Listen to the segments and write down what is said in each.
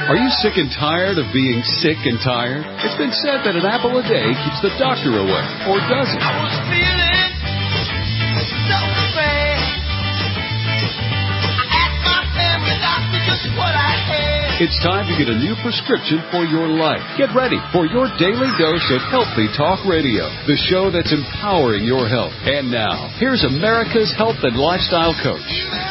Are you sick and tired of being sick and tired? It's been said that an apple a day keeps the doctor away, or does it? I was feeling so bad. I asked my family doctor just what I had. It's time to get a new prescription for your life. Get ready for your daily dose of Healthy Talk Radio, the show that's empowering your health. And now, here's America's health and lifestyle coach.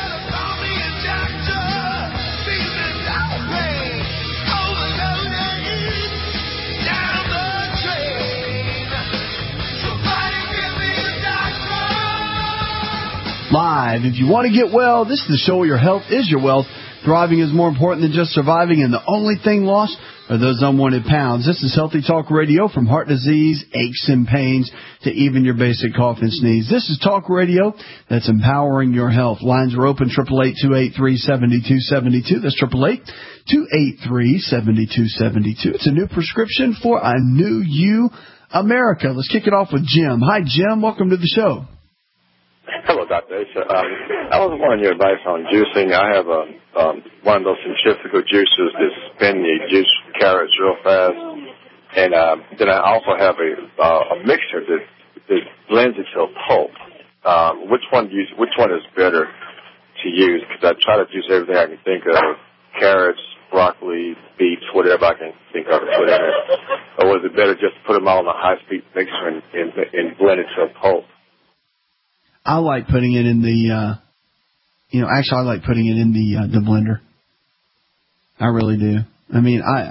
Live. If you want to get well, this is the show where your health is your wealth. Thriving is more important than just surviving, and the only thing lost are those unwanted pounds. This is Healthy Talk Radio, from heart disease, aches and pains, to even your basic cough and sneeze. This is talk radio that's empowering your health. Lines are open, 888-283-7272. That's 888-283-7272. It's a new prescription for a new you, America. Let's kick it off with Jim. Hi, Jim. Welcome to the show. Hello, Dr. Asa. I was wanting your advice on juicing. I have one of those centrifugal juicers that spin the juice carrots real fast, and then I also have a mixer that blends it to a pulp. Which one is better to use? Because I try to juice everything I can think of: carrots, broccoli, beets, whatever I can think of to put in it. Or was it better just to put them all in a high-speed mixer and blend it to a pulp? I like putting it in the, I like putting it in the blender. I really do. I mean, I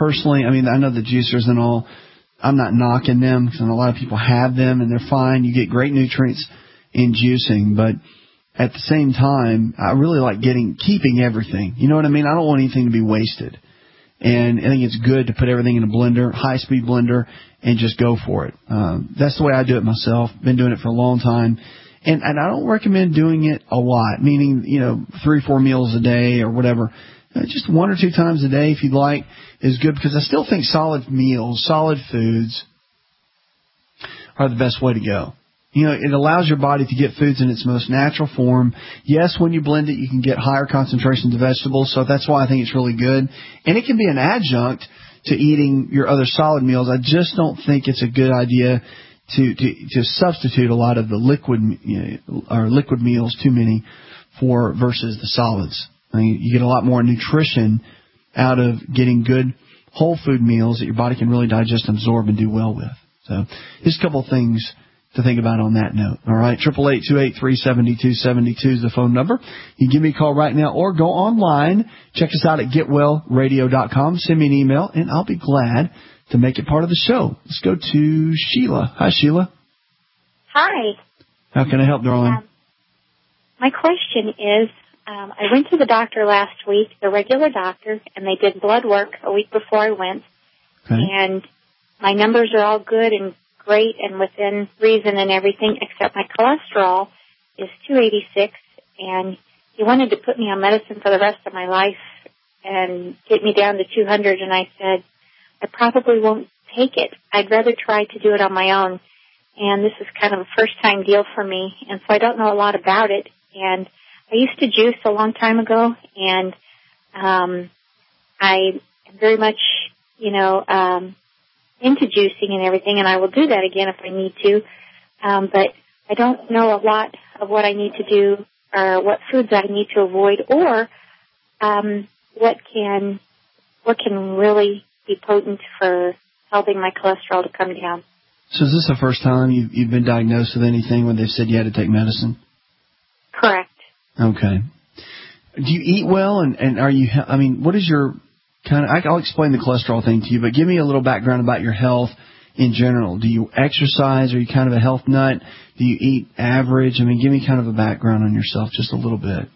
know the juicers and all, I'm not knocking them, because a lot of people have them and they're fine. You get great nutrients in juicing, but at the same time, I really like keeping everything. You know what I mean? I don't want anything to be wasted. And I think it's good to put everything in a blender, high-speed blender, and just go for it. That's the way I do it myself. Been doing it for a long time. And I don't recommend doing it a lot, meaning, 3-4 meals a day or whatever. Just 1 or 2 times a day, if you'd like, is good, because I still think solid meals, solid foods are the best way to go. It allows your body to get foods in its most natural form. Yes, when you blend it, you can get higher concentrations of vegetables, so that's why I think it's really good. And it can be an adjunct to eating your other solid meals. I just don't think it's a good idea to substitute a lot of the liquid meals, too many, versus the solids. I mean, you get a lot more nutrition out of getting good whole food meals that your body can really digest and absorb and do well with. So just a couple of things to think about on that note. All right, 888-283-7272 is the phone number. You can give me a call right now or go online. Check us out at getwellradio.com. Send me an email, and I'll be glad to make it part of the show. Let's go to Sheila. Hi, Sheila. Hi. How can I help, darling? My question is, I went to the doctor last week, the regular doctor, and they did blood work a week before I went. Okay. And my numbers are all good and great and within reason and everything, except my cholesterol is 286, and he wanted to put me on medicine for the rest of my life and get me down to 200, and I said, I probably won't take it. I'd rather try to do it on my own. And this is kind of a first-time deal for me, and so I don't know a lot about it. And I used to juice a long time ago, and I am very much, into juicing and everything, and I will do that again if I need to. But I don't know a lot of what I need to do or what foods I need to avoid, or what can really be potent for helping my cholesterol to come down. So is this the first time you've been diagnosed with anything when they've said you had to take medicine? Correct. Okay. Do you eat well, and are you, what is your I'll explain the cholesterol thing to you, but give me a little background about your health in general. Do you exercise? Are you kind of a health nut? Do you eat average? Give me kind of a background on yourself, just a little bit.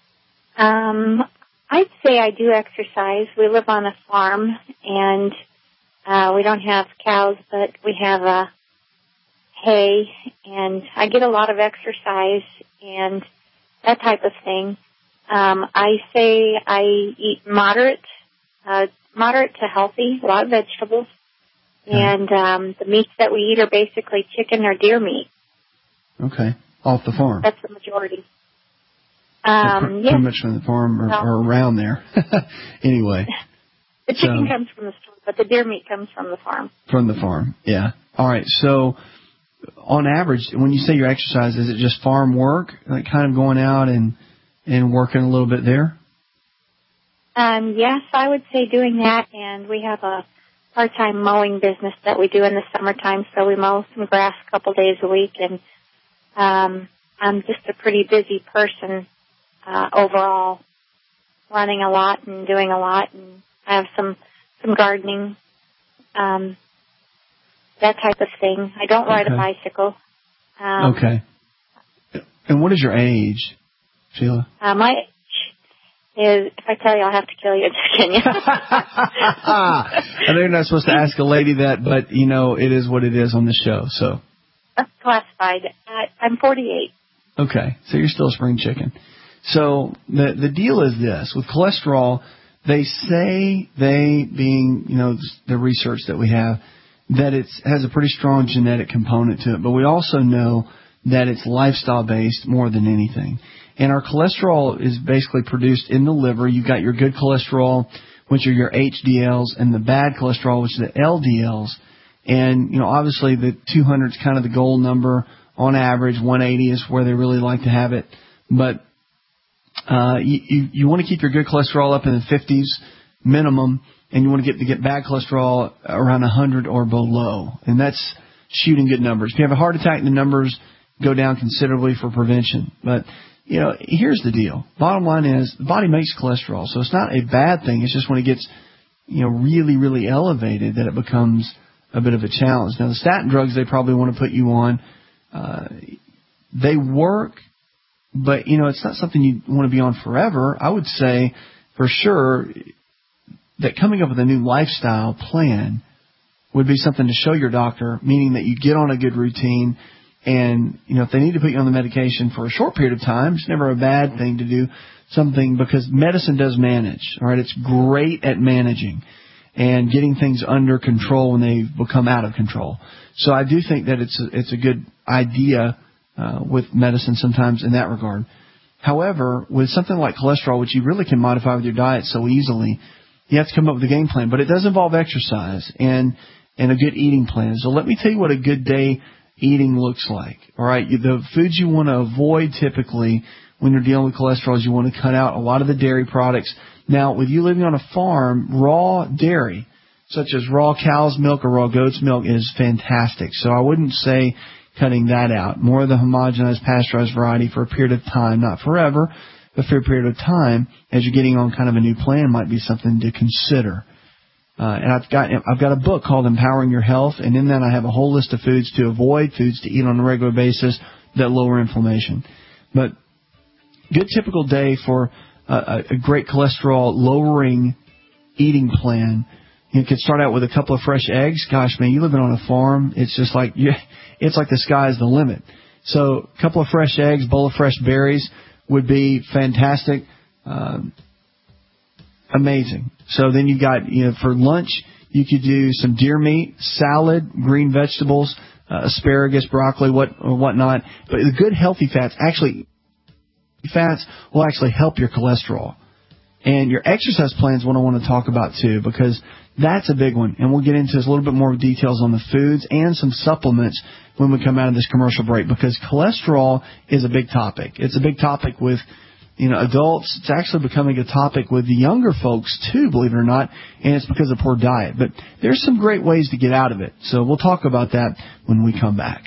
I'd say I do exercise. We live on a farm, and we don't have cows, but we have hay, and I get a lot of exercise and that type of thing. I say I eat moderate to healthy, a lot of vegetables, and the meats that we eat are basically chicken or deer meat. Okay, off the farm. That's the majority. Pretty much from the farm or around there. Anyway, The chicken comes from the store, but the deer meat comes from the farm. From the farm, yeah. All right, so on average, when you say your exercise, is it just farm work, like kind of going out and working a little bit there? Yes, I would say doing that, and we have a part-time mowing business that we do in the summertime, so we mow some grass a couple days a week, and I'm just a pretty busy person overall, running a lot and doing a lot, and I have some gardening, that type of thing. I don't ride a bicycle. Okay. And what is your age, Sheila? My age is, if I tell you, I'll have to kill you, can you? I know you're not supposed to ask a lady that, but, you know, it is what it is on the show, so. That's classified. I'm 48. Okay, so you're still a spring chicken. So the deal is this. With cholesterol, they say, being, you know, the research that we have, that it has a pretty strong genetic component to it. But we also know that it's lifestyle-based more than anything. And our cholesterol is basically produced in the liver. You've got your good cholesterol, which are your HDLs, and the bad cholesterol, which are the LDLs. And, you know, obviously the 200 is kind of the gold number. On average, 180 is where they really like to have it. But you want to keep your good cholesterol up in the 50s minimum, and you want to get bad cholesterol around 100 or below. And that's shooting good numbers. If you have a heart attack, the numbers go down considerably for prevention. But, you know, here's the deal. Bottom line is the body makes cholesterol, so it's not a bad thing. It's just when it gets, you know, really, really elevated that it becomes a bit of a challenge. Now, the statin drugs they probably want to put you on, they work, but, you know, it's not something you want to be on forever. I would say for sure that coming up with a new lifestyle plan would be something to show your doctor, meaning that you get on a good routine. And, you know, if they need to put you on the medication for a short period of time, it's never a bad thing to do something, because medicine does manage. All right, it's great at managing and getting things under control when they become out of control. So I do think that it's a good idea with medicine sometimes in that regard. However, with something like cholesterol, which you really can modify with your diet so easily, you have to come up with a game plan. But it does involve exercise and a good eating plan. So let me tell you what a good day eating looks like. All right, the foods you want to avoid typically when you're dealing with cholesterol is you want to cut out a lot of the dairy products. Now, with you living on a farm, raw dairy, such as raw cow's milk or raw goat's milk, is fantastic. So I wouldn't say cutting that out. More of the homogenized, pasteurized variety for a period of time, not forever, but for a period of time, as you're getting on kind of a new plan, might be something to consider. And I've got a book called Empowering Your Health, and in that I have a whole list of foods to avoid, foods to eat on a regular basis that lower inflammation. But good typical day for a great cholesterol lowering eating plan. You can start out with a couple of fresh eggs. Gosh, man, you living on a farm, it's just like it's like the sky's the limit. So a couple of fresh eggs, bowl of fresh berries would be fantastic. Amazing. So then you got, you know, for lunch, you could do some deer meat, salad, green vegetables, asparagus, broccoli, whatnot. But the good healthy fats will actually help your cholesterol. And your exercise plan is what I want to talk about too, because that's a big one. And we'll get into a little bit more details on the foods and some supplements when we come out of this commercial break, because cholesterol is a big topic. It's a big topic with, you know, adults. It's actually becoming a topic with the younger folks too, believe it or not, and it's because of poor diet. But there's some great ways to get out of it. So we'll talk about that when we come back.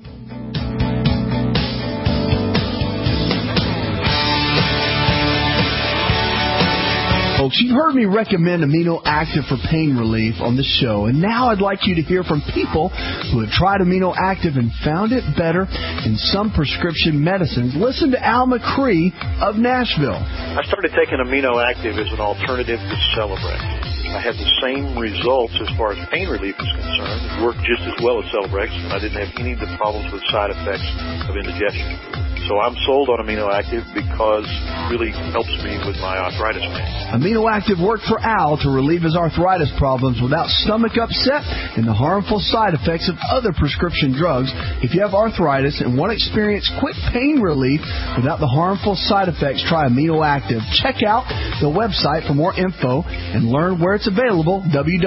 Folks, you've heard me recommend Amino Active for pain relief on the show, and now I'd like you to hear from people who have tried Amino Active and found it better in some prescription medicines. Listen to Al McCree of Nashville. I started taking Amino Active as an alternative to Celebrex. I had the same results as far as pain relief is concerned. It worked just as well as Celebrex, and I didn't have any of the problems with side effects of indigestion. So I'm sold on Amino Active because it really helps me with my arthritis pain. Amino Active worked for Al to relieve his arthritis problems without stomach upset and the harmful side effects of other prescription drugs. If you have arthritis and want to experience quick pain relief without the harmful side effects, try Amino Active. Check out the website for more info and learn where it's available,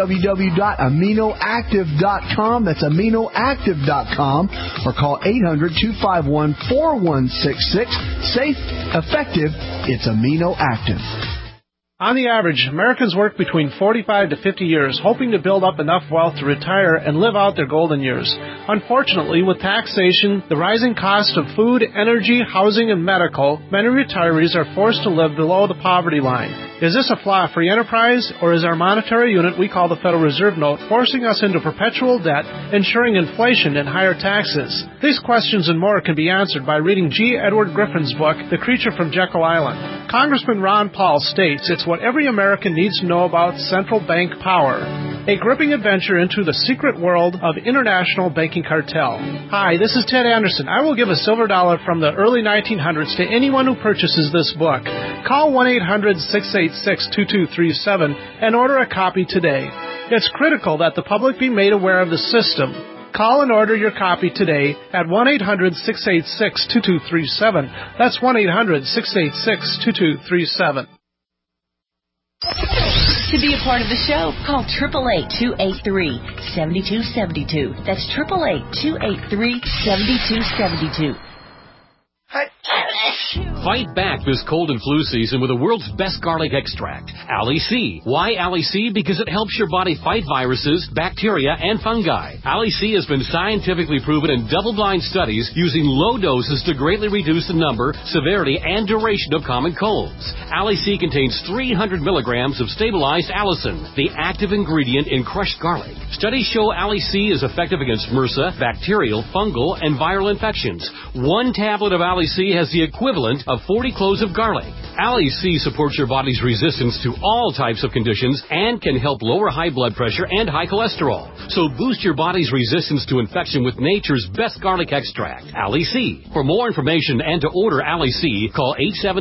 www.aminoactive.com. That's aminoactive.com, or call 800-251-4166. Safe, effective, it's Amino Active. On the average, Americans work between 45 to 50 years, hoping to build up enough wealth to retire and live out their golden years. Unfortunately, with taxation, the rising cost of food, energy, housing, and medical, many retirees are forced to live below the poverty line. Is this a flaw-free enterprise, or is our monetary unit we call the Federal Reserve Note forcing us into perpetual debt, ensuring inflation and higher taxes? These questions and more can be answered by reading G. Edward Griffin's book, The Creature from Jekyll Island. Congressman Ron Paul states it's what every American needs to know about central bank power. A gripping adventure into the secret world of international banking cartel. Hi, this is Ted Anderson. I will give a silver dollar from the early 1900s to anyone who purchases this book. Call 1-800-686-2237 and order a copy today. It's critical that the public be made aware of the system. Call and order your copy today at 1-800-686-2237. That's 1-800-686-2237. To be a part of the show, call 888-283-7272. That's 888-283-7272. Fight back this cold and flu season with the world's best garlic extract, Ali C. Why Ali C? Because it helps your body fight viruses, bacteria, and fungi. Ali C has been scientifically proven in double-blind studies using low doses to greatly reduce the number, severity, and duration of common colds. Ali C contains 300 milligrams of stabilized allicin, the active ingredient in crushed garlic. Studies show Ali C is effective against MRSA, bacterial, fungal, and viral infections. One tablet of Ali C has the equivalent of 40 cloves of garlic. Ali C supports your body's resistance to all types of conditions and can help lower high blood pressure and high cholesterol. So boost your body's resistance to infection with nature's best garlic extract, Ali C. For more information and to order Ali C, call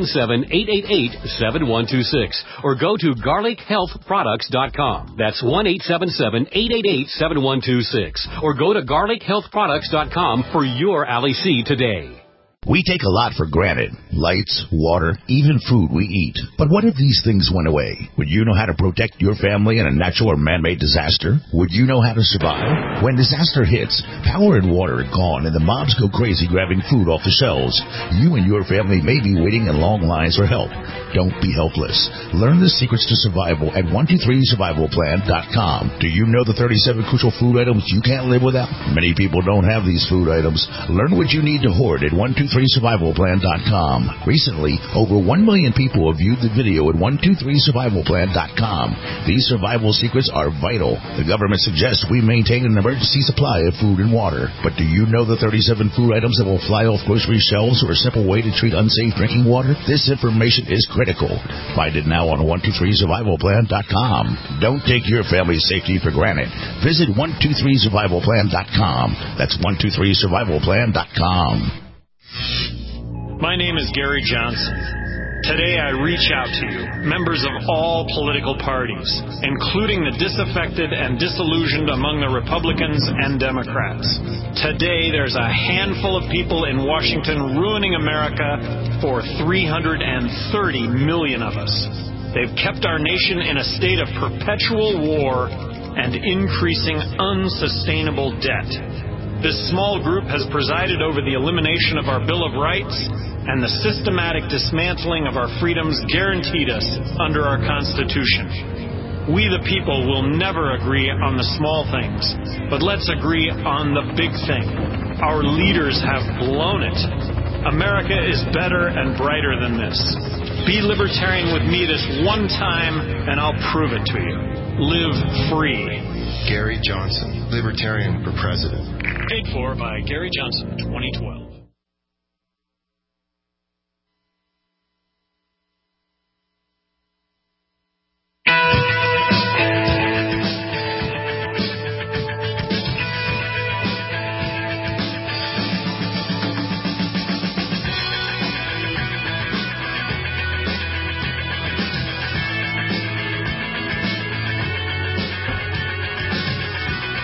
877-888-7126 or go to garlichealthproducts.com. That's 1-877-888-7126 or go to garlichealthproducts.com for your Ali C today. We take a lot for granted. Lights, water, even food we eat. But what if these things went away? Would you know how to protect your family in a natural or man-made disaster? Would you know how to survive? When disaster hits, power and water are gone and the mobs go crazy grabbing food off the shelves. You and your family may be waiting in long lines for help. Don't be helpless. Learn the secrets to survival at 123survivalplan.com. Do you know the 37 crucial food items you can't live without? Many people don't have these food items. Learn what you need to hoard at 123survivalplan.com. Recently, over 1 million people have viewed the video at 123survivalplan.com. These survival secrets are vital. The government suggests we maintain an emergency supply of food and water. But do you know the 37 food items that will fly off grocery shelves or a simple way to treat unsafe drinking water? This information is critical. Find it now on 123survivalplan.com. Don't take your family's safety for granted. Visit 123survivalplan.com. That's 123survivalplan.com. My name is Gary Johnson. Today I reach out to you, members of all political parties, including the disaffected and disillusioned among the Republicans and Democrats. Today there's a handful of people in Washington ruining America for 330 million of us. They've kept our nation in a state of perpetual war and increasing unsustainable debt. This small group has presided over the elimination of our Bill of Rights and the systematic dismantling of our freedoms guaranteed us under our Constitution. We the people will never agree on the small things, but let's agree on the big thing. Our leaders have blown it. America is better and brighter than this. Be libertarian with me this one time, and I'll prove it to you. Live free. Gary Johnson, Libertarian for President. Paid for by Gary Johnson, 2012.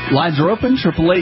Lines are open,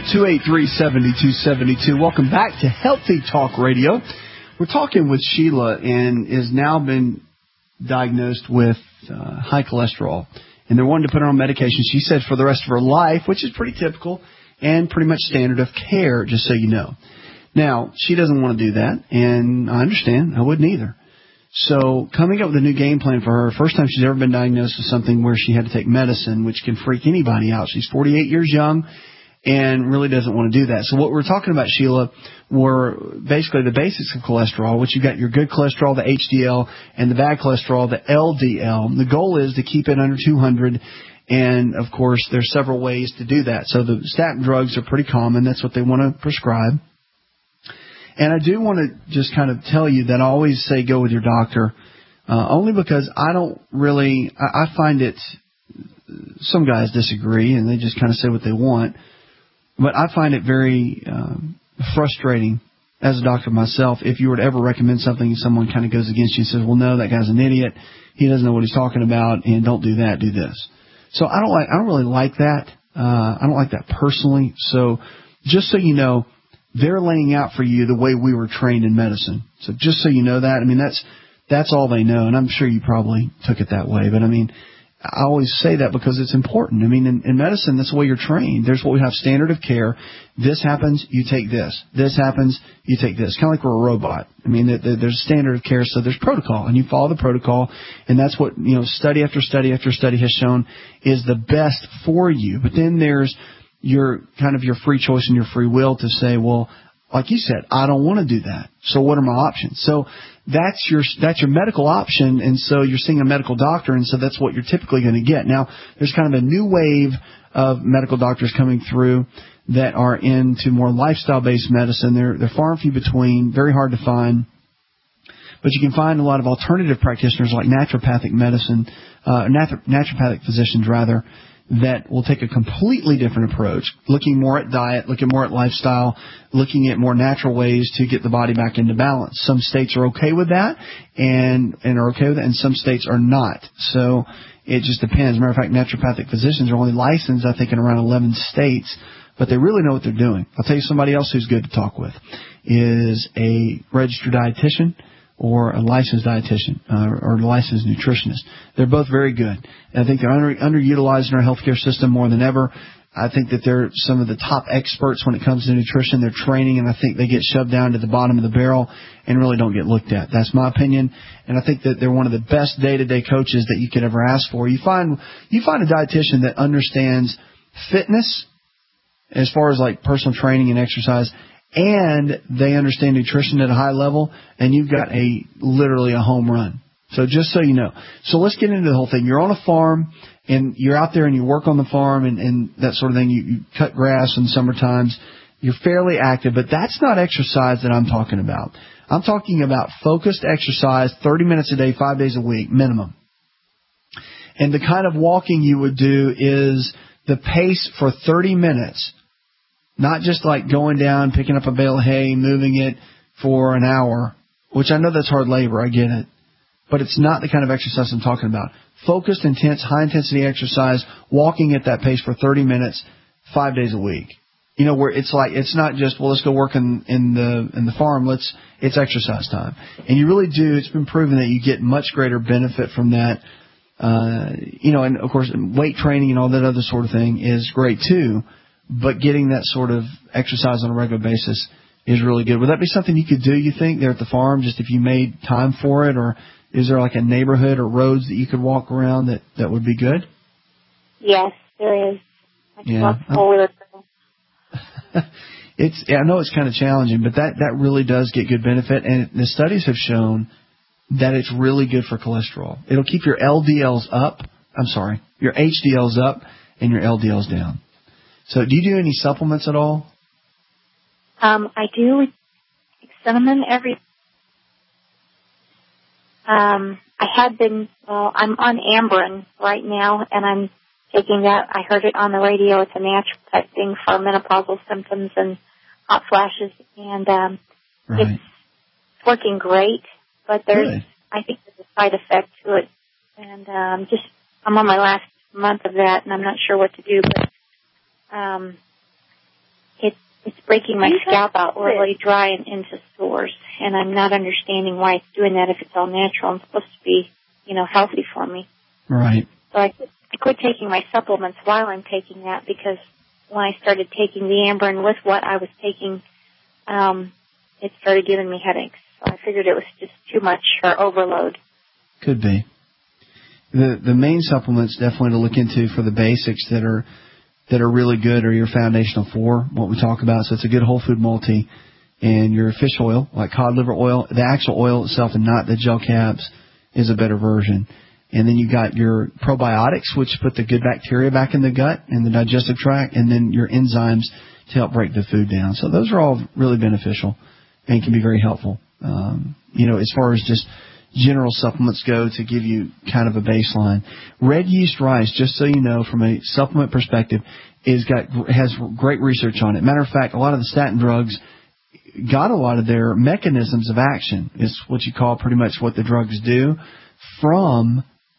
888-283-7272. Welcome back to Healthy Talk Radio. We're talking with Sheila, and has now been diagnosed with high cholesterol. And they're wanting to put her on medication, she said, for the rest of her life, which is pretty typical and pretty much standard of care, just so you know. Now, she doesn't want to do that, and I understand. I wouldn't either. So coming up with a new game plan for her, first time she's ever been diagnosed with something where she had to take medicine, which can freak anybody out. She's 48 years young and really doesn't want to do that. So what we're talking about, Sheila, were basically the basics of cholesterol, which you got your good cholesterol, the HDL, and the bad cholesterol, the LDL. The goal is to keep it under 200, and, of course, there's several ways to do that. So the statin drugs are pretty common. That's what they want to prescribe. And I do want to just kind of tell you that I always say go with your doctor, only because I don't really, I find it, some guys disagree and they just kind of say what they want, but I find it very frustrating as a doctor myself if you were to ever recommend something and someone kind of goes against you and says, well, no, that guy's an idiot, he doesn't know what he's talking about, and don't do that, do this. So I don't really like that. I don't like that personally. So just so you know, they're laying out for you the way we were trained in medicine. So just so you know that, I mean, that's all they know, and I'm sure you probably took it that way. But, I mean, I always say that because it's important. I mean, in medicine, that's the way you're trained. There's what we have standard of care. This happens, you take this. This happens, you take this. Kind of like we're a robot. I mean, there's standard of care, so there's protocol, and you follow the protocol, and that's what, you know, study after study after study has shown is the best for you. But then there's your kind of your free choice and your free will to say, well, like you said, I don't want to do that. So what are my options? So that's your medical option, and so you're seeing a medical doctor, and so that's what you're typically going to get. Now, there's kind of a new wave of medical doctors coming through that are into more lifestyle-based medicine. They're far and few between, very hard to find. But you can find a lot of alternative practitioners like naturopathic medicine, naturopathic physicians rather, that will take a completely different approach, looking more at diet, looking more at lifestyle, looking at more natural ways to get the body back into balance. Some states are okay with that and are okay with it, and some states are not. So it just depends. As a matter of fact, naturopathic physicians are only licensed, I think, in around 11 states, but they really know what they're doing. I'll tell you somebody else who's good to talk with is a registered dietitian or a licensed dietitian or a licensed nutritionist. They're both very good. And I think they're underutilized in our healthcare system more than ever. I think that they're some of the top experts when it comes to nutrition. They're training, and I think they get shoved down to the bottom of the barrel and really don't get looked at. That's my opinion. And I think that they're one of the best day-to-day coaches that you could ever ask for. You find a dietitian that understands fitness as far as like personal training and exercise, and they understand nutrition at a high level, and you've got literally a home run. So just so you know. So let's get into the whole thing. You're on a farm, and you're out there and you work on the farm and that sort of thing. You cut grass in summer times. You're fairly active, but that's not exercise that I'm talking about. I'm talking about focused exercise, 30 minutes a day, 5 days a week, minimum. And the kind of walking you would do is the pace for 30 minutes. Not just like going down, picking up a bale of hay, moving it for an hour, which I know that's hard labor. I get it. But it's not the kind of exercise I'm talking about. Focused, intense, high-intensity exercise, walking at that pace for 30 minutes, 5 days a week. You know, where it's like, it's not just, well, let's go work in the farm. It's exercise time. And you really do, it's been proven that you get much greater benefit from that. You know, and of course, weight training and all that other sort of thing is great too. But getting that sort of exercise on a regular basis is really good. Would that be something you could do, you think, there at the farm, just if you made time for it? Or is there like a neighborhood or roads that you could walk around that would be good? Yes, there is. I can walk forward. I know it's kind of challenging, but that really does get good benefit. And the studies have shown that it's really good for cholesterol. It'll keep your LDLs up. I'm sorry, your HDLs up and your LDLs down. So do you do any supplements at all? I do cinnamon every. I had been. I'm on Ambien right now, and I'm taking that. I heard it on the radio. It's a natural type thing for menopausal symptoms and hot flashes, and it's working great. But I think there's a side effect to it, and I'm on my last month of that, and I'm not sure what to do, but. it's breaking my scalp out really dry and into sores, and I'm not understanding why it's doing that if it's all natural and supposed to be, healthy for me. Right. So I quit taking my supplements while I'm taking that, because when I started taking the Amberen with what I was taking, it started giving me headaches. So I figured it was just too much or overload. Could be. The main supplements definitely to look into for the basics that are really good are your foundational four, what we talk about. So it's a good whole food multi, and your fish oil, like cod liver oil, the actual oil itself and not the gel caps, is a better version. And then you got your probiotics, which put the good bacteria back in the gut and the digestive tract, and then your enzymes to help break the food down. So those are all really beneficial and can be very helpful. As far as just general supplements go to give you kind of a baseline. Red yeast rice, just so you know, from a supplement perspective, has great research on it. Matter of fact, a lot of the statin drugs got a lot of their mechanisms of action, is what you call pretty much what the drugs do, from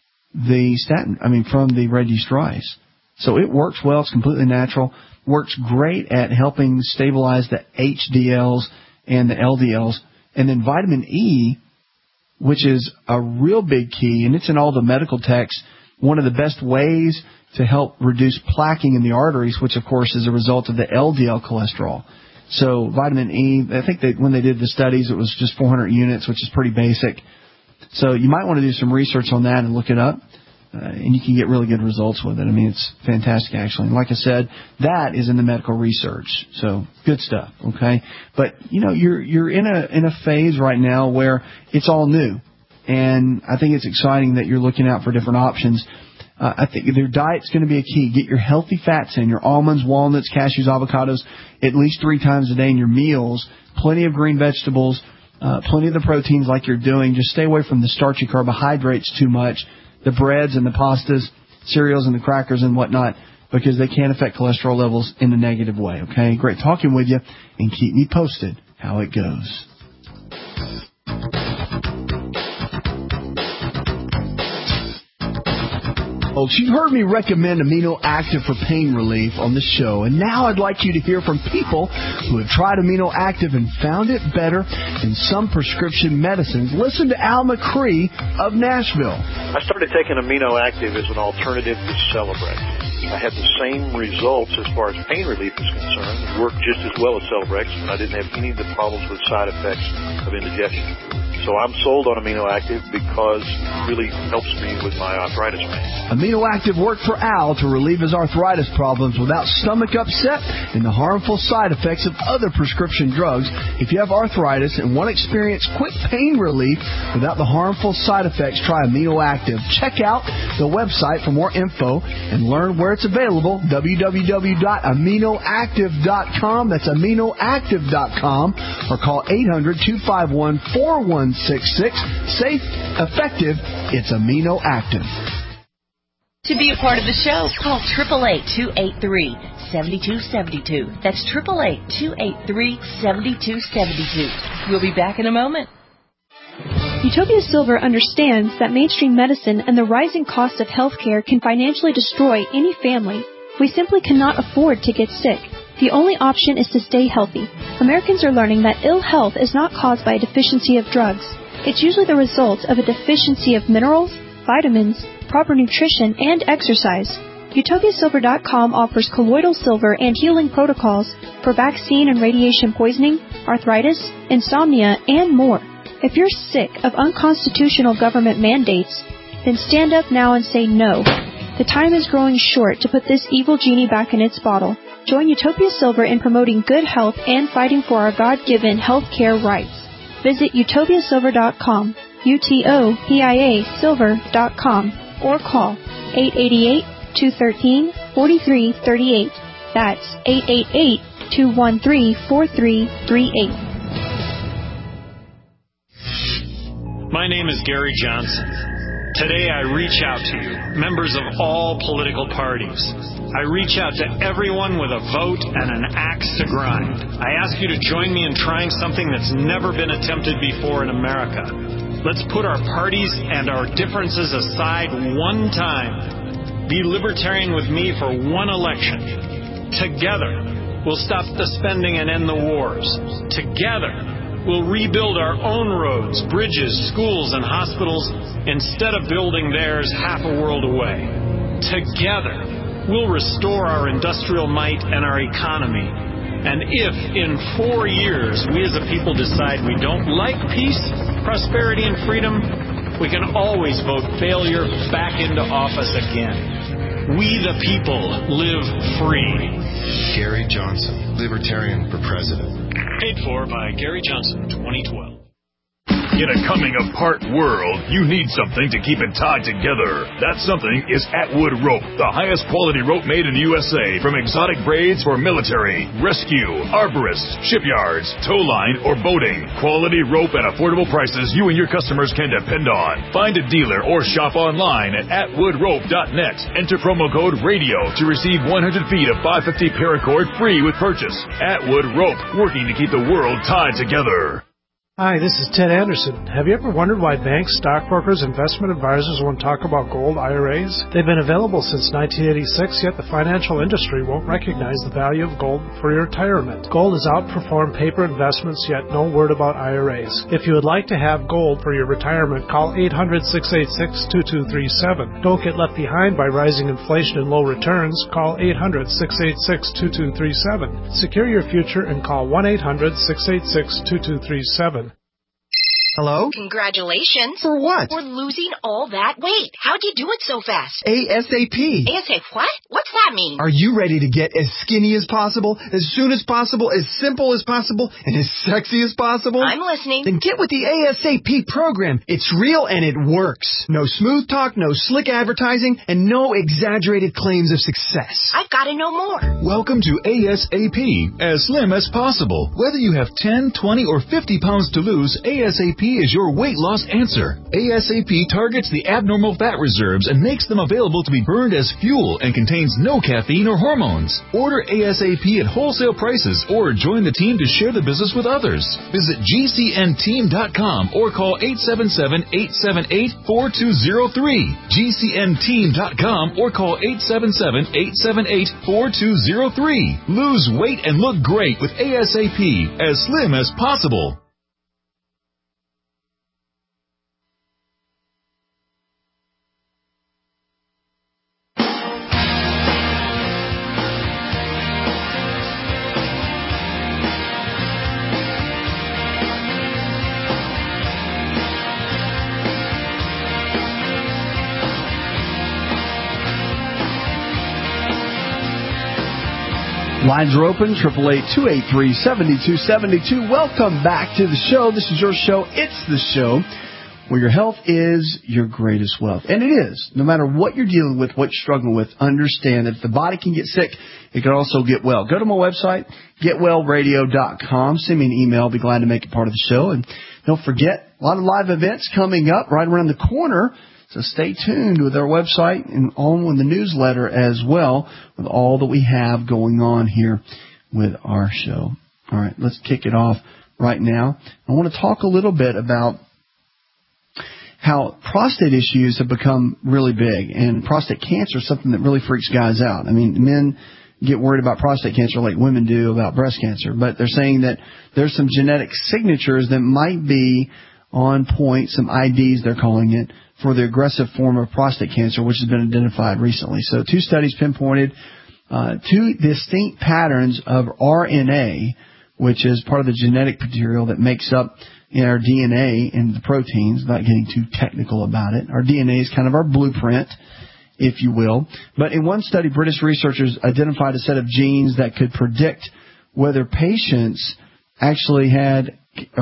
the red yeast rice. So it works well. It's completely natural. Works great at helping stabilize the HDLs and the LDLs. And then vitamin E, which is a real big key, and it's in all the medical texts, one of the best ways to help reduce plaquing in the arteries, which, of course, is a result of the LDL cholesterol. So vitamin E, I think that when they did the studies, it was just 400 units, which is pretty basic. So you might want to do some research on that and look it up, and you can get really good results with it. I mean, it's fantastic, actually. And like I said, that is in the medical research. So good stuff, okay? But, you're in a phase right now where it's all new, and I think it's exciting that you're looking out for different options. I think their diet's going to be a key. Get your healthy fats in, your almonds, walnuts, cashews, avocados, at least 3 times a day in your meals, plenty of green vegetables, plenty of the proteins like you're doing. Just stay away from the starchy carbohydrates too much, the breads and the pastas, cereals and the crackers and whatnot, because they can affect cholesterol levels in a negative way, okay? Great talking with you, and keep me posted how it goes. Folks, you've heard me recommend Amino Active for pain relief on the show, and now I'd like you to hear from people who have tried Amino Active and found it better than some prescription medicines. Listen to Al McCree of Nashville. I started taking Amino Active as an alternative to Celebrex. I had the same results as far as pain relief is concerned. It worked just as well as Celebrex, but I didn't have any of the problems with side effects of indigestion. So I'm sold on Amino Active because it really helps me with my arthritis pain. Amino Active worked for Al to relieve his arthritis problems without stomach upset and the harmful side effects of other prescription drugs. If you have arthritis and want to experience quick pain relief without the harmful side effects, try Amino Active. Check out the website for more info and learn where it's available, www.aminoactive.com. That's aminoactive.com, or call 800-251-4166. Safe, effective, it's Amino Active. To be a part of the show, call 888-283-7272. That's 888-283-7272. We'll be back in a moment. Utopia Silver understands that mainstream medicine and the rising cost of health care can financially destroy any family. We simply cannot afford to get sick. The only option is to stay healthy. Americans are learning that ill health is not caused by a deficiency of drugs. It's usually the result of a deficiency of minerals, vitamins, proper nutrition, and exercise. UtopiaSilver.com offers colloidal silver and healing protocols for vaccine and radiation poisoning, arthritis, insomnia, and more. If you're sick of unconstitutional government mandates, then stand up now and say no. The time is growing short to put this evil genie back in its bottle. Join Utopia Silver in promoting good health and fighting for our God-given health care rights. Visit UtopiaSilver.com, UTOPIA Silver.com, or call 888-213-4338. That's 888-213-4338. My name is Gary Johnson. Today I reach out to you, members of all political parties. I reach out to everyone with a vote and an axe to grind. I ask you to join me in trying something that's never been attempted before in America. Let's put our parties and our differences aside one time. Be libertarian with me for one election. Together, we'll stop the spending and end the wars. Together, we'll rebuild our own roads, bridges, schools, and hospitals instead of building theirs half a world away. Together, we'll restore our industrial might and our economy. And if in 4 years we as a people decide we don't like peace, prosperity, and freedom, we can always vote failure back into office again. We the people live free. Gary Johnson, Libertarian for President. Paid for by Gary Johnson, 2012. In a coming-apart world, you need something to keep it tied together. That something is Atwood Rope, the highest quality rope made in the USA, from exotic braids for military, rescue, arborists, shipyards, tow line, or boating. Quality rope at affordable prices you and your customers can depend on. Find a dealer or shop online at atwoodrope.net. Enter promo code RADIO to receive 100 feet of 550 paracord free with purchase. Atwood Rope, working to keep the world tied together. Hi, this is Ted Anderson. Have you ever wondered why banks, stockbrokers, investment advisors won't talk about gold IRAs? They've been available since 1986, yet the financial industry won't recognize the value of gold for your retirement. Gold has outperformed paper investments, yet no word about IRAs. If you would like to have gold for your retirement, call 800-686-2237. Don't get left behind by rising inflation and low returns. Call 800-686-2237. Secure your future and call 1-800-686-2237. Hello? Congratulations. For what? For losing all that weight. How'd you do it so fast? ASAP. ASAP what? What's that mean? Are you ready to get as skinny as possible, as soon as possible, as simple as possible, and as sexy as possible? I'm listening. Then get with the ASAP program. It's real and it works. No smooth talk, no slick advertising, and no exaggerated claims of success. I've got to know more. Welcome to ASAP, as slim as possible. Whether you have 10, 20, or 50 pounds to lose, ASAP is your weight loss answer. ASAP targets the abnormal fat reserves and makes them available to be burned as fuel and contains no caffeine or hormones. Order ASAP at wholesale prices or join the team to share the business with others. Visit GCNteam.com or call 877-878-4203. GCNteam.com or call 877-878-4203. Lose weight and look great with ASAP, as slim as possible. Lines are open, 888-283-7272. Welcome back to the show. This is your show. It's the show where your health is your greatest wealth. And it is. No matter what you're dealing with, what you're struggling with, understand that if the body can get sick, it can also get well. Go to my website, getwellradio.com. Send me an email. I'll be glad to make it part of the show. And don't forget, a lot of live events coming up right around the corner. So stay tuned with our website and on with the newsletter as well with all that we have going on here with our show. All right, let's kick it off right now. I want to talk a little bit about how prostate issues have become really big, and prostate cancer is something that really freaks guys out. I mean, men get worried about prostate cancer like women do about breast cancer, but they're saying that there's some genetic signatures that might be on point, some IDs they're calling it, for the aggressive form of prostate cancer, which has been identified recently. So 2 studies pinpointed 2 distinct patterns of RNA, which is part of the genetic material that makes up our DNA and the proteins, not getting too technical about it. Our DNA is kind of our blueprint, if you will. But in one study, British researchers identified a set of genes that could predict whether patients actually had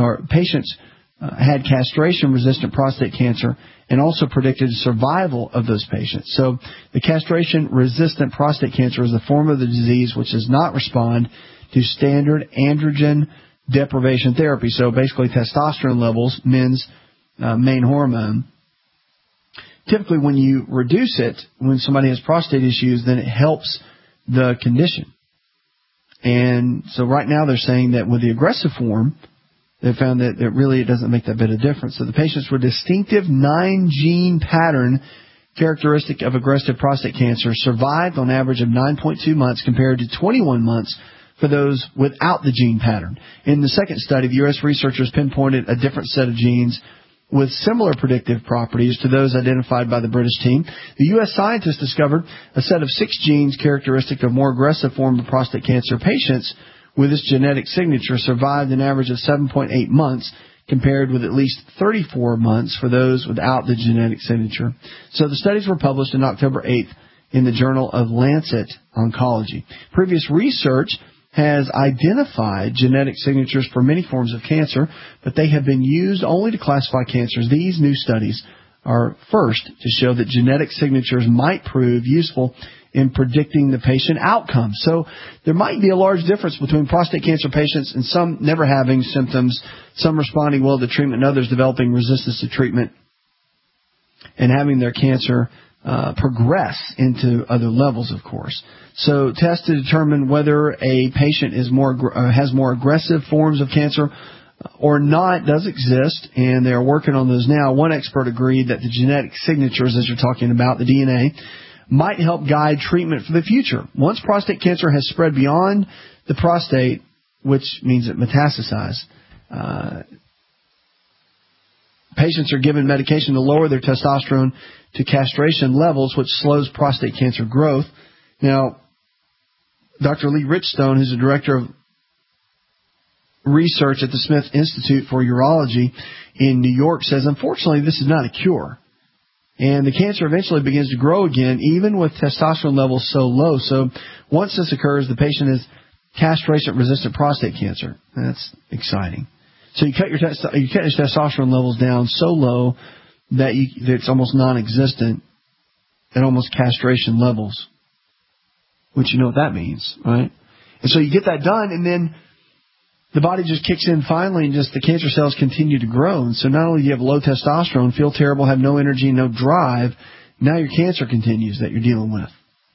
castration-resistant prostate cancer, and also predicted survival of those patients. So the castration-resistant prostate cancer is a form of the disease which does not respond to standard androgen deprivation therapy. So basically testosterone levels, men's main hormone. Typically when you reduce it, when somebody has prostate issues, then it helps the condition. And so right now they're saying that with the aggressive form, they found that it doesn't make that bit of difference. So the patients with distinctive 9-gene pattern characteristic of aggressive prostate cancer survived on average of 9.2 months compared to 21 months for those without the gene pattern. In the second study, the U.S. researchers pinpointed a different set of genes with similar predictive properties to those identified by the British team. The U.S. scientists discovered a set of 6 genes characteristic of more aggressive form of prostate cancer. Patients with this genetic signature survived an average of 7.8 months compared with at least 34 months for those without the genetic signature. So the studies were published on October 8th in the Journal of Lancet Oncology. Previous research has identified genetic signatures for many forms of cancer, but they have been used only to classify cancers. These new studies are first to show that genetic signatures might prove useful in predicting the patient outcome. So there might be a large difference between prostate cancer patients and some never having symptoms, some responding well to treatment, and others developing resistance to treatment and having their cancer progress into other levels, of course. So tests to determine whether a patient is has more aggressive forms of cancer or not does exist, and they're working on those now. One expert agreed that the genetic signatures, as you're talking about, the DNA, might help guide treatment for the future. Once prostate cancer has spread beyond the prostate, which means it metastasized, patients are given medication to lower their testosterone to castration levels, which slows prostate cancer growth. Now, Dr. Lee Richstone, who's the director of research at the Smith Institute for Urology in New York, says, unfortunately, this is not a cure. And the cancer eventually begins to grow again, even with testosterone levels so low. So once this occurs, the patient has castration-resistant prostate cancer. That's exciting. So you cut your testosterone levels down so low that it's almost non-existent at almost castration levels, which you know what that means, right? And so you get that done, and then the body just kicks in finally, and just the cancer cells continue to grow. And so not only do you have low testosterone, feel terrible, have no energy, no drive, now your cancer continues that you're dealing with.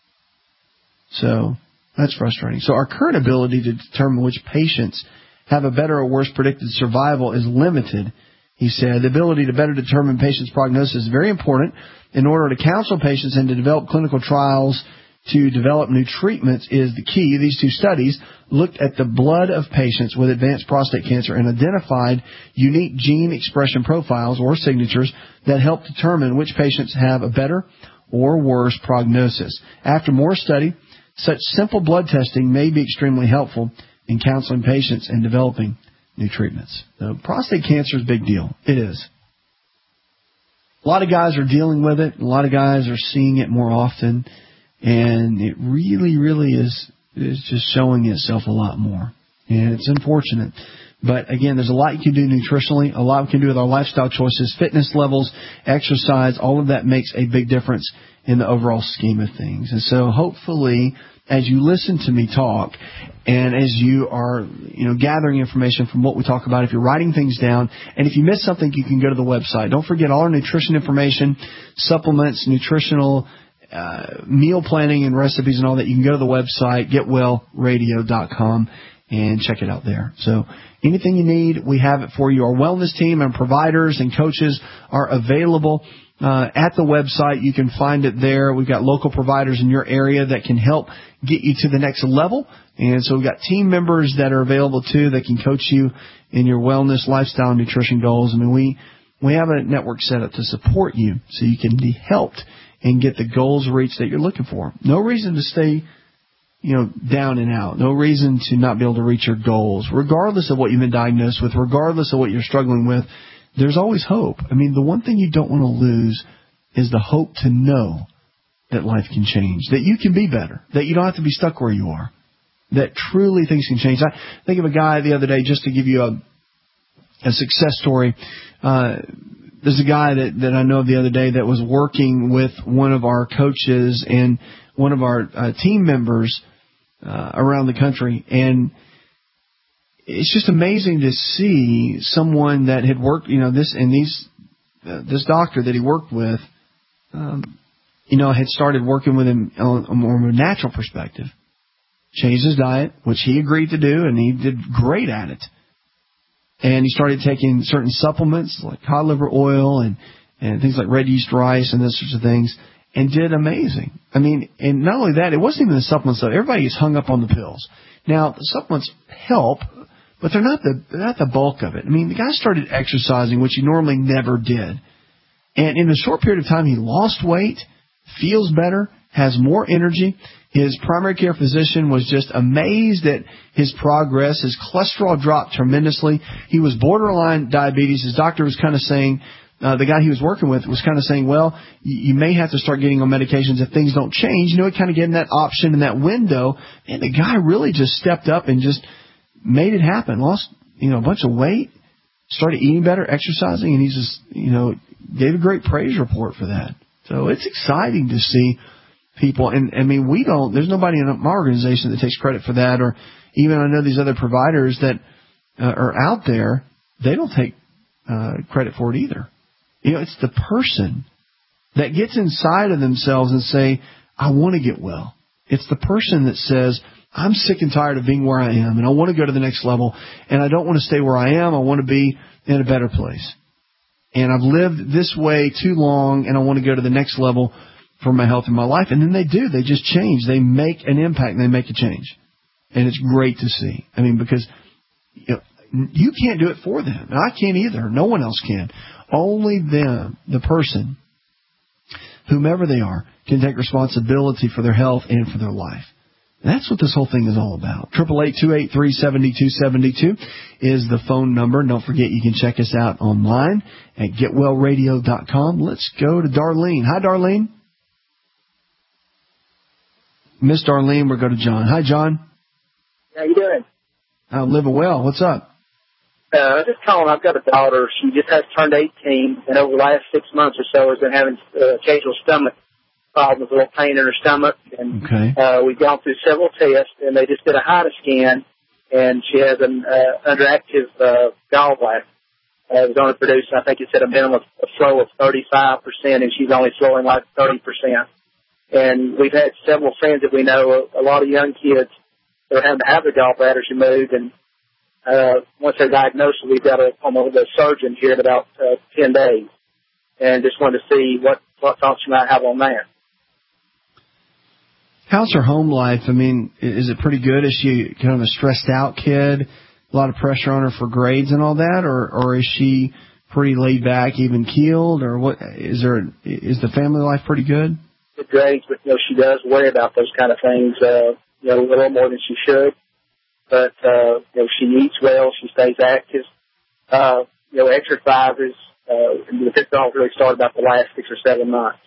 So that's frustrating. So our current ability to determine which patients have a better or worse predicted survival is limited, he said. The ability to better determine patients' prognosis is very important in order to counsel patients and to develop clinical trials to develop new treatments is the key. These two studies looked at the blood of patients with advanced prostate cancer and identified unique gene expression profiles or signatures that help determine which patients have a better or worse prognosis. After more study, such simple blood testing may be extremely helpful in counseling patients and developing new treatments. So prostate cancer is a big deal. It is. A lot of guys are dealing with it. A lot of guys are seeing it more often. And it really, really is just showing itself a lot more. And it's unfortunate. But again, there's a lot you can do nutritionally, a lot we can do with our lifestyle choices, fitness levels, exercise. All of that makes a big difference in the overall scheme of things. And so hopefully, as you listen to me talk and as you are, gathering information from what we talk about, if you're writing things down, and if you miss something, you can go to the website. Don't forget all our nutrition information, supplements, nutritional meal planning and recipes and all that. You can go to the website, getwellradio.com, and check it out there. So anything you need, we have it for you. Our wellness team and providers and coaches are available at the website. You can find it there. We've got local providers in your area that can help get you to the next level. And so we've got team members that are available too that can coach you in your wellness, lifestyle, and nutrition goals. I mean, we have a network set up to support you so you can be helped and get the goals reached that you're looking for. No reason to stay, down and out. No reason to not be able to reach your goals, regardless of what you've been diagnosed with, regardless of what you're struggling with. There's always hope. I mean, the one thing you don't want to lose is the hope to know that life can change, that you can be better, that you don't have to be stuck where you are, that truly things can change. I think of a guy the other day, just to give you a success story. There's a guy that I know of the other day that was working with one of our coaches and one of our team members around the country. And it's just amazing to see someone that had worked, this doctor that he worked with, had started working with him on a more natural perspective. Changed his diet, which he agreed to do, and he did great at it. And he started taking certain supplements like cod liver oil, and and things like red yeast rice and those sorts of things, and did amazing. I mean, and not only that, it wasn't even the supplements though. Everybody gets hung up on the pills. Now, the supplements help, but they're not the bulk of it. I mean, the guy started exercising, which he normally never did. And in a short period of time, he lost weight, feels better, has more energy. His primary care physician was just amazed at his progress. His cholesterol dropped tremendously. He was borderline diabetes. His doctor was kind of saying, the guy he was working with was kind of saying, well, you may have to start getting on medications if things don't change. You know, it kind of gave him that option in that window. And the guy really just stepped up and just made it happen. Lost, a bunch of weight, started eating better, exercising, and he's just, gave a great praise report for that. So it's exciting to see people. And I mean, there's nobody in my organization that takes credit for that, or even I know these other providers that are out there, they don't take credit for it either. It's the person that gets inside of themselves and say, I want to get well. It's the person that says, I'm sick and tired of being where I am, and I want to go to the next level, and I don't want to stay where I am. I want to be in a better place. And I've lived this way too long, and I want to go to the next level for my health and my life. And then they do. They just change. They make an impact, and they make a change. And it's great to see. I mean, because you can't do it for them. And I can't either. No one else can. Only them, the person, whomever they are, can take responsibility for their health and for their life. That's what this whole thing is all about. 888-283-7272 is the phone number. Don't forget you can check us out online at getwellradio.com. Let's go to Darlene. Hi, Darlene. Miss Darlene, we'll go to John. Hi, John. How you doing? I'm living well. What's up? Just calling. I've got a daughter. She just has turned 18, and over the last 6 months or so has been having occasional stomach problems, a little pain in her stomach. And we've gone through several tests, and they just did a HIDA scan, and she has an underactive gallbladder. It was only producing, I think it said a minimum flow of 35%, and she's only flowing like 30%. And we've had several friends that we know, a lot of young kids that are having to have their gallbladders removed, and once they're diagnosed, we've got a surgeon here in about 10 days, and just wanted to see what thoughts you might have on that. How's her home life? I mean, is it pretty good? Is she kind of a stressed out kid? A lot of pressure on her for grades and all that, or is she pretty laid back, even keeled, or what? Is the family life pretty good? Good grades, but she does worry about those kind of things, a little more than she should. But she eats well, she stays active. Exercises. This all really started about the last 6 or 7 months.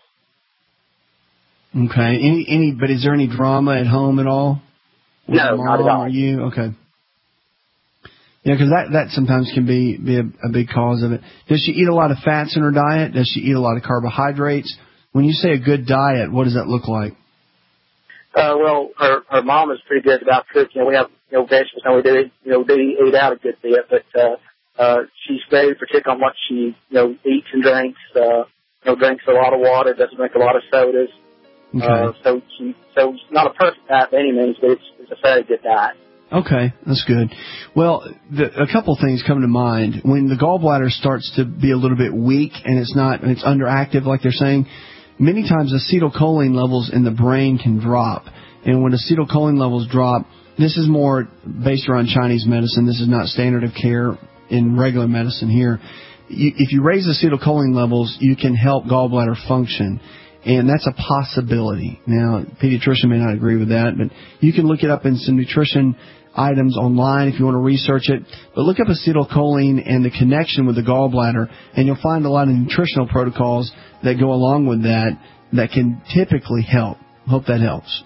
Okay. But is there any drama at home at all? No, not at all. Are you okay? Yeah, because that sometimes can be a big cause of it. Does she eat a lot of fats in her diet? Does she eat a lot of carbohydrates? When you say a good diet, what does that look like? Well, her mom is pretty good about cooking. We have vegetables, and we do eat out a good bit. But she's very particular on what she eats and drinks. Drinks a lot of water, doesn't drink a lot of sodas. Okay. So it's not a perfect diet by any means, but it's a very good diet. Okay, that's good. Well, a couple things come to mind. When the gallbladder starts to be a little bit weak and it's underactive, like they're saying, many times acetylcholine levels in the brain can drop. And when acetylcholine levels drop, this is more based around Chinese medicine. This is not standard of care in regular medicine here. If you raise acetylcholine levels, you can help gallbladder function. And that's a possibility. Now, a pediatrician may not agree with that, but you can look it up in some nutrition items online if you want to research it. But look up acetylcholine and the connection with the gallbladder, and you'll find a lot of nutritional protocols that go along with that can typically help. Hope that helps.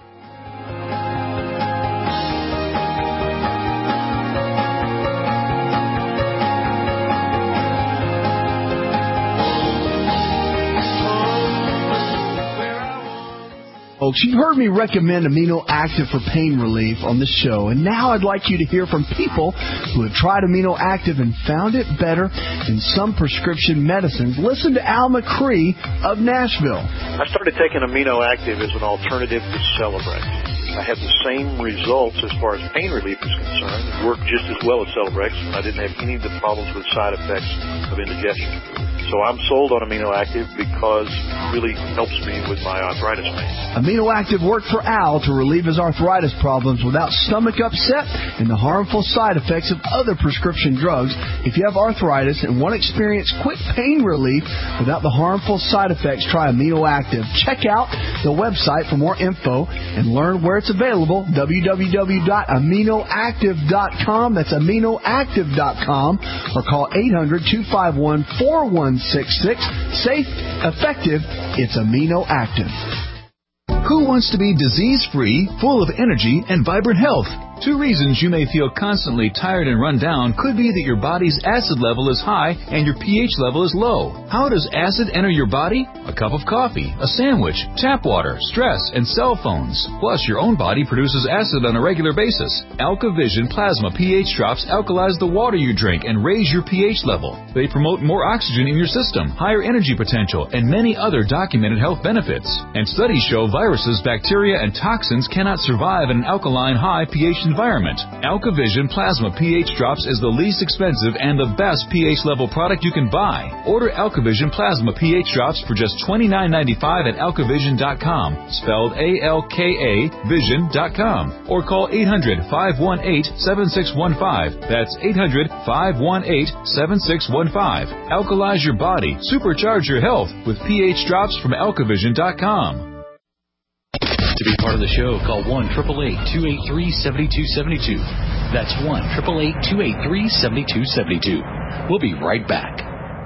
Folks, you've heard me recommend Amino Active for pain relief on this show, and now I'd like you to hear from people who have tried Amino Active and found it better than some prescription medicines. Listen to Al McCree of Nashville. I started taking Amino Active as an alternative to Celebrex. I had the same results as far as pain relief is concerned. It worked just as well as Celebrex. I didn't have any of the problems with side effects of indigestion. So I'm sold on Amino Active because it really helps me with my arthritis pain. Amino Active worked for Al to relieve his arthritis problems without stomach upset and the harmful side effects of other prescription drugs. If you have arthritis and want to experience quick pain relief without the harmful side effects, try Amino Active. Check out the website for more info and learn where it's available, www.aminoactive.com. That's aminoactive.com, or call 800-251-4166. Safe, effective, it's Amino Active. Who wants to be disease-free, full of energy, and vibrant health? Two reasons you may feel constantly tired and run down could be that your body's acid level is high and your pH level is low. How does acid enter your body? A cup of coffee, a sandwich, tap water, stress, and cell phones. Plus, your own body produces acid on a regular basis. AlkaVision Plasma pH drops alkalize the water you drink and raise your pH level. They promote more oxygen in your system, higher energy potential, and many other documented health benefits. And studies show viruses, bacteria, and toxins cannot survive in an alkaline high pH environment. AlkaVision Plasma pH Drops is the least expensive and the best pH level product you can buy. Order AlkaVision Plasma pH Drops for just $29.95 at alkavision.com, spelled A-L-K-A vision.com, or call 800-518-7615. That's 800-518-7615. Alkalize your body, supercharge your health with pH Drops from alkavision.com. To be part of the show, call 1-888-283-7272. That's 1-888-283-7272. We'll be right back.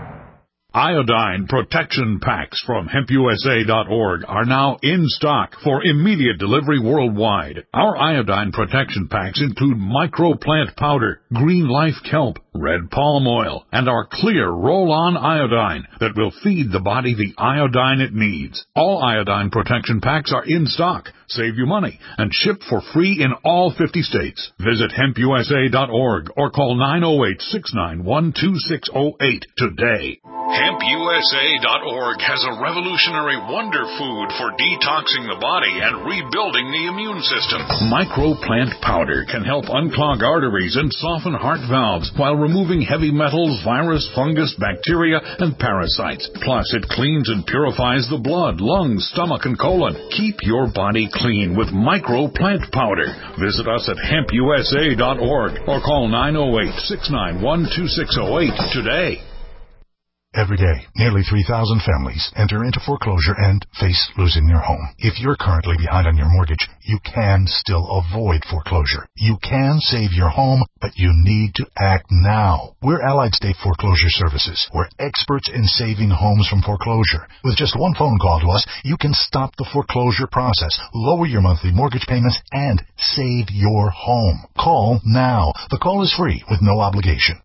Iodine protection packs from HempUSA.org are now in stock for immediate delivery worldwide. Our iodine protection packs include microplant powder, green life kelp, red palm oil, and our clear roll-on iodine that will feed the body the iodine it needs. All iodine protection packs are in stock. Save you money and ship for free in all 50 states. Visit HempUSA.org or call 908-691-2608 today. HempUSA.org has a revolutionary wonder food for detoxing the body and rebuilding the immune system. Microplant powder can help unclog arteries and soften heart valves while removing heavy metals, virus, fungus, bacteria, and parasites. Plus, it cleans and purifies the blood, lungs, stomach, and colon. Keep your body clean with Microplant powder. Visit us at HempUSA.org or call 908-691-2608 today. Every day, nearly 3,000 families enter into foreclosure and face losing their home. If you're currently behind on your mortgage, you can still avoid foreclosure. You can save your home, but you need to act now. We're Allied State Foreclosure Services. We're experts in saving homes from foreclosure. With just one phone call to us, you can stop the foreclosure process, lower your monthly mortgage payments, and save your home. Call now. The call is free with no obligation.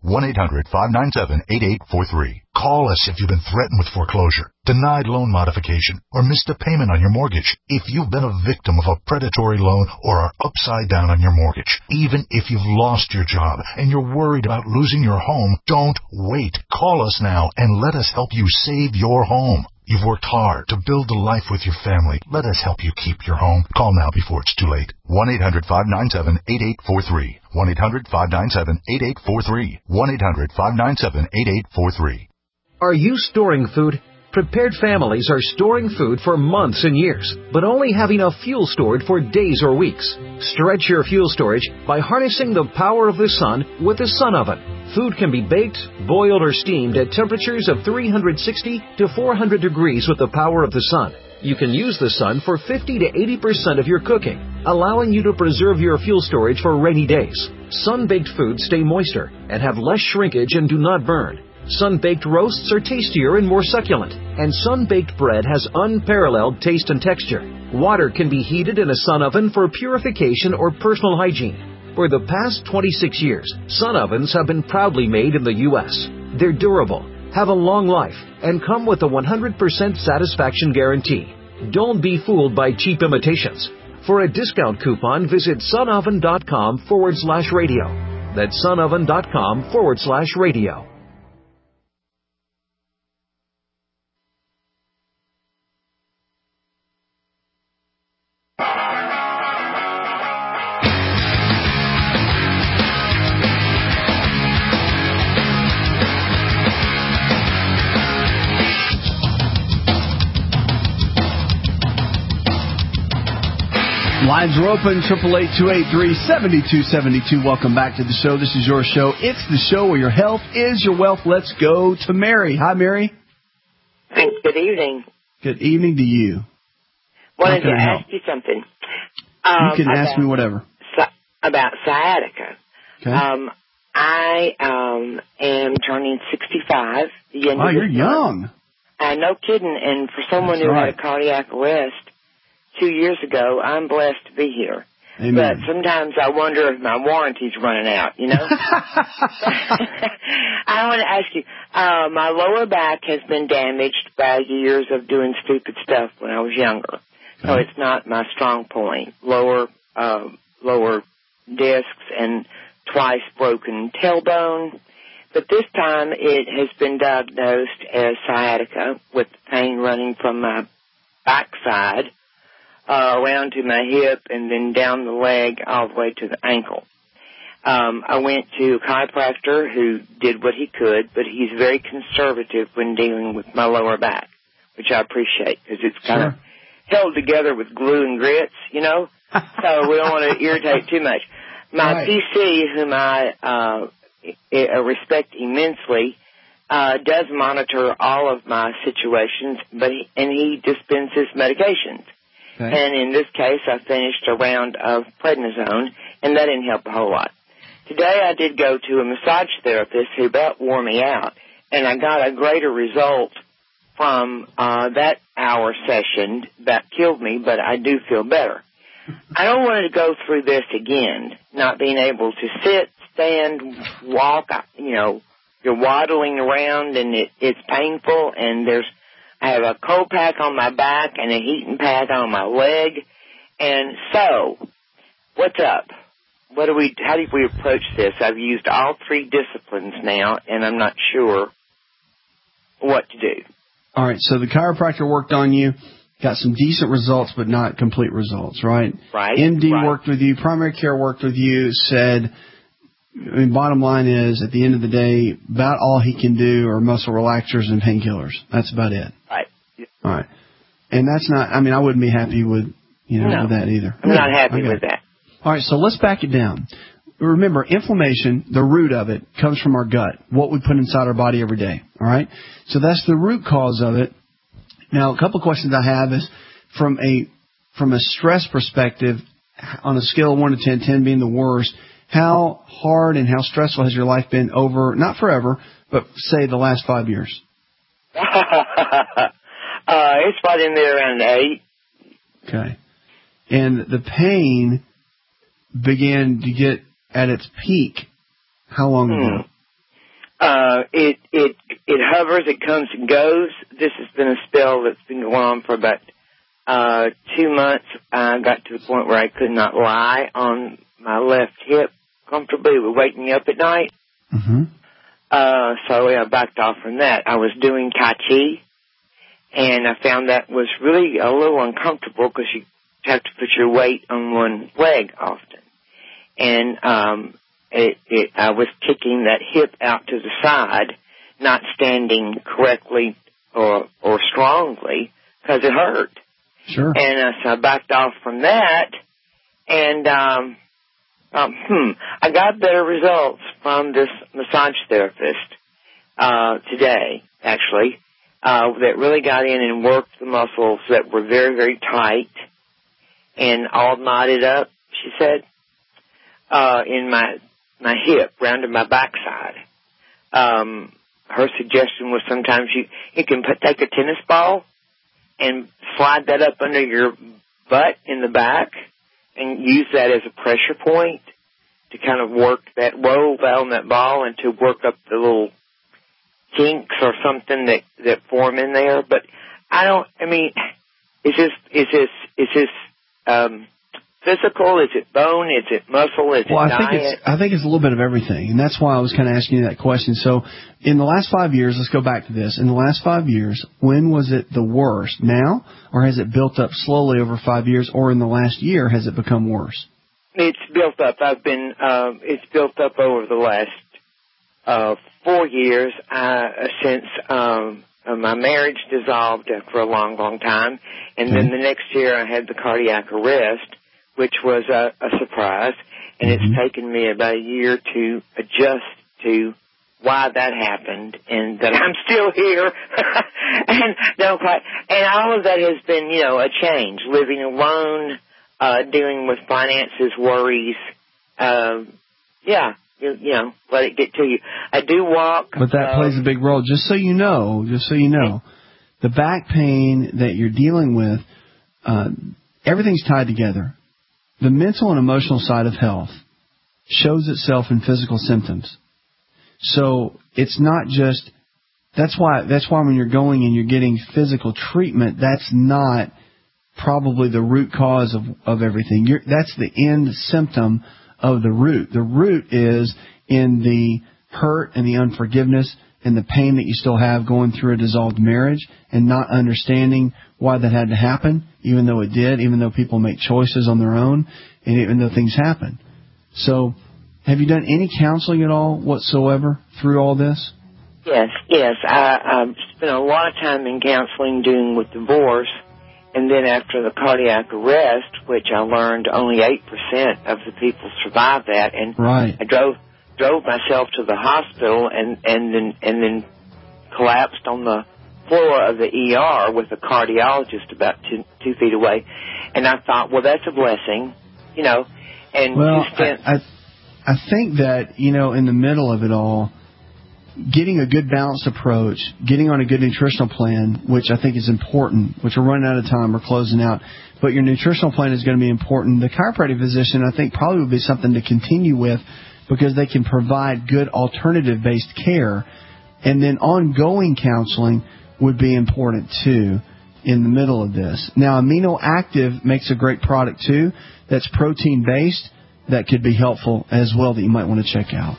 1-800-597-8843. Call us if you've been threatened with foreclosure, denied loan modification, or missed a payment on your mortgage. If you've been a victim of a predatory loan or are upside down on your mortgage, even if you've lost your job and you're worried about losing your home, don't wait. Call us now and let us help you save your home. You've worked hard to build a life with your family. Let us help you keep your home. Call now before it's too late. 1-800-597-8843. 1-800-597-8843. 1-800-597-8843. Are you storing food? Prepared families are storing food for months and years, but only have enough fuel stored for days or weeks. Stretch your fuel storage by harnessing the power of the sun with the Sun Oven. Food can be baked, boiled, or steamed at temperatures of 360 to 400 degrees with the power of the sun. You can use the sun for 50 to 80% of your cooking, allowing you to preserve your fuel storage for rainy days. Sun-baked foods stay moister and have less shrinkage and do not burn. Sun-baked roasts are tastier and more succulent, and sun-baked bread has unparalleled taste and texture. Water can be heated in a sun oven for purification or personal hygiene. For the past 26 years, sun ovens have been proudly made in the U.S. They're durable, have a long life, and come with a 100% satisfaction guarantee. Don't be fooled by cheap imitations. For a discount coupon, visit sunoven.com/radio. That's sunoven.com/radio. Lines are open, 888-283-7272. Welcome back to the show. This is your show. It's the show where your health is your wealth. Let's go to Mary. Hi, Mary. Good evening. Good evening to you. Wanted to ask you something. You can ask me whatever. About sciatica. Okay. I am turning 65. Oh, you're young. No kidding. And for someone who had a cardiac arrest 2 years ago, I'm blessed to be here. Amen. But sometimes I wonder if my warranty's running out, you know? I want to ask you, my lower back has been damaged by years of doing stupid stuff when I was younger. So it's not my strong point. Lower discs and twice broken tailbone. But this time it has been diagnosed as sciatica with pain running from my backside around to my hip and then down the leg all the way to the ankle. I went to a chiropractor who did what he could, but he's very conservative when dealing with my lower back, which I appreciate because it's kind of held together with glue and grits, you know, so we don't want to irritate too much. My PC, whom I respect immensely, does monitor all of my situations, and he dispenses medications. Okay. And in this case, I finished a round of prednisone, and that didn't help a whole lot. Today I did go to a massage therapist who about wore me out, and I got a greater result from that hour session that killed me, but I do feel better. I don't want to go through this again, not being able to sit, stand, walk, you know, you're waddling around and it's painful, and I have a cold pack on my back and a heating pad on my leg. And so, what's up? How do we approach this? I've used all three disciplines now, and I'm not sure what to do. All right, so the chiropractor worked on you, got some decent results, but not complete results, right? Right. MD worked with you, primary care worked with you, said, I mean, bottom line is, at the end of the day, about all he can do are muscle relaxers and painkillers. That's about it. Right. All right. And that's not, I mean, I wouldn't be happy with, with that either. I'm not happy with that. All right, so let's back it down. Remember, inflammation, the root of it, comes from our gut, what we put inside our body every day. All right? So that's the root cause of it. Now, a couple of questions I have is, from a stress perspective, on a scale of 1 to 10, 10 being the worst, how hard and how stressful has your life been over, not forever, but say the last 5 years? It's probably in there around 8. Okay. And the pain began to get at its peak how long ago? It hovers, it comes and goes. This has been a spell that's been going on for about 2 months. I got to the point where I could not lie on my left hip comfortably. It would wake me up at night. Mm-hmm. So I backed off from that. I was doing Tai Chi, and I found that was really a little uncomfortable because you have to put your weight on one leg often. And I was kicking that hip out to the side, not standing correctly or strongly because it hurt. Sure. And so I backed off from that, and I got better results from this massage therapist today, actually, that really got in and worked the muscles that were very, very tight and all knotted up, she said, in my hip, round to my backside. Her suggestion was sometimes you can take a tennis ball and slide that up under your butt in the back and use that as a pressure point to kind of work that, roll down that ball and to work up the little kinks or something that form in there. But is this physical? Is it bone? Is it muscle? Is it diet? I think it's a little bit of everything, and that's why I was kind of asking you that question. So in the last 5 years, let's go back to this. In the last 5 years, when was it the worst? Now? Or has it built up slowly over 5 years? Or in the last year, has it become worse? It's built up. It's built up over the last 4 years since my marriage dissolved for a long, long time. And then the next year I had the cardiac arrest, which was a surprise. And it's taken me about a year to adjust to why that happened and that I'm still here. And all of that has been, a change. Living alone, dealing with finances, worries. Let it get to you. I do walk. But that plays a big role. Just so you know, the back pain that you're dealing with, everything's tied together. The mental and emotional side of health shows itself in physical symptoms. So it's not just, that's why when you're going and you're getting physical treatment, that's not probably the root cause of everything. That's the end symptom of the root. The root is in the hurt and the unforgiveness and the pain that you still have going through a dissolved marriage and not understanding why that had to happen, even though it did, even though people make choices on their own, and even though things happen. So have you done any counseling at all whatsoever through all this? Yes. I spent a lot of time in counseling dealing with divorce, and then after the cardiac arrest, which I learned only 8% of the people survive that, and I drove myself to the hospital and then collapsed on the floor of the ER with a cardiologist about 2 feet away, and I thought, well, that's a blessing, And I think that, in the middle of it all, getting a good balanced approach, getting on a good nutritional plan, which I think is important, which we're running out of time, we're closing out, but your nutritional plan is going to be important. The chiropractic physician, I think, probably would be something to continue with because they can provide good alternative-based care. And then ongoing counseling would be important, too, in the middle of this. Now, Amino Active makes a great product, too, that's protein-based that could be helpful as well that you might want to check out.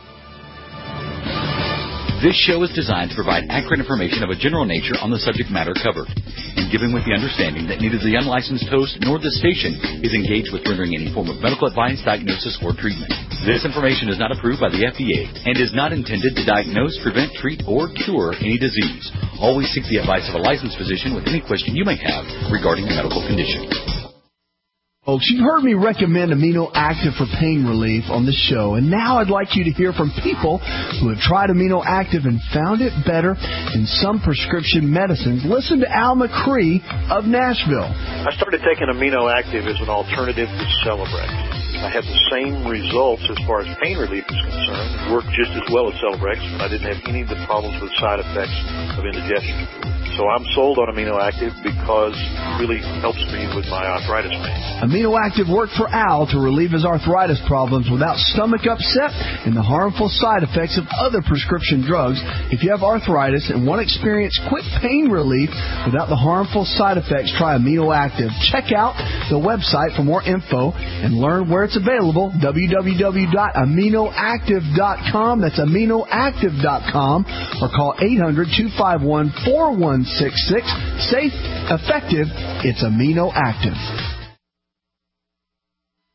This show is designed to provide accurate information of a general nature on the subject matter covered, and given with the understanding that neither the unlicensed host nor the station is engaged with rendering any form of medical advice, diagnosis, or treatment. This information is not approved by the FDA and is not intended to diagnose, prevent, treat, or cure any disease. Always seek the advice of a licensed physician with any question you may have regarding a medical condition. Folks, you've heard me recommend Amino Active for pain relief on the show, and now I'd like you to hear from people who have tried Amino Active and found it better than some prescription medicines. Listen to Al McCree of Nashville. I started taking Amino Active as an alternative to Celebrex. I had the same results as far as pain relief is concerned. It worked just as well as Celebrex, but I didn't have any of the problems with side effects of indigestion. So I'm sold on Amino Active because it really helps me with my arthritis pain. Amino Active worked for Al to relieve his arthritis problems without stomach upset and the harmful side effects of other prescription drugs. If you have arthritis and want to experience quick pain relief without the harmful side effects, try Amino Active. Check out the website for more info and learn where it's available, www.aminoactive.com. That's aminoactive.com, or call 800-251-4166. Safe, effective, it's Amino Active.